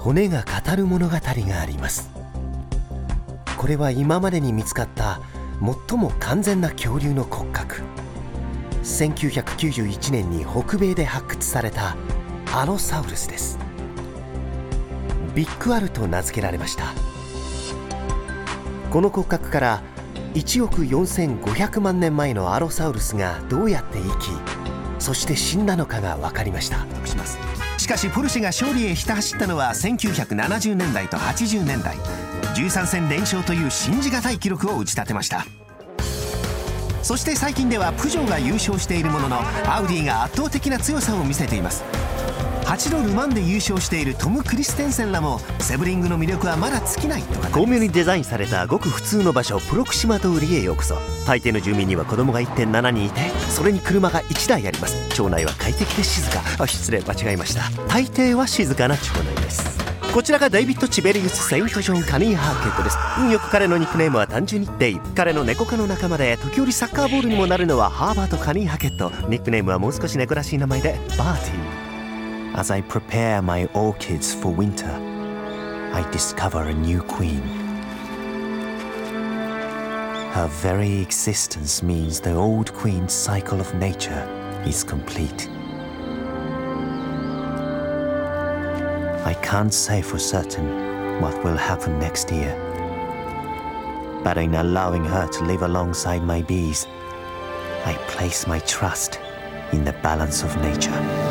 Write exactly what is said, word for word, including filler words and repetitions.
骨が語る物語があります。これは今までに見つかった最も完全な恐竜の骨格。せんきゅうひゃくきゅうじゅういちねんに北米で発掘されたアロサウルスです。ビッグアルと名付けられました。この骨格からいちおくよんせんごひゃくまんねんまえのアロサウルスがどうやって生き、そして死んだのかが分かりました。 しかしポルシェが勝利へひた走ったのはせんきゅうひゃくななじゅうねんだいとはちじゅうねんだい、じゅうさんせん連勝という信じがたい記録を打ち立てました。そして最近ではプジョーが優勝しているものの、アウディが圧倒的な強さを見せています。はちどルマンで優勝しているトム・クリステンセンらもセブリングの魅力はまだ尽きないとか。 巧妙にデザインされたごく普通の場所、プロクシマ通りへようこそ。大抵の住民には子供が いってんなな 人いて、それに車がいちだいあります。町内は快適で静か。あ、失礼、間違えました。大抵は静かな町内です。こちらがデイビッド・チベリウス・セイント・ジョン・カニー・ハーケットです。運よく彼のニックネームは単純にデイ。彼の猫科の仲間で時折サッカーボールにもなるのはハーバート・カニー・ハーケット。ニックネームはもう少し猫らしい名前でバーティー。As I prepare my orchids for winter, I discover a new queen. Her very existence means the old queen's cycle of nature is complete. I can't say for certain what will happen next year, but in allowing her to live alongside my bees, I place my trust in the balance of nature.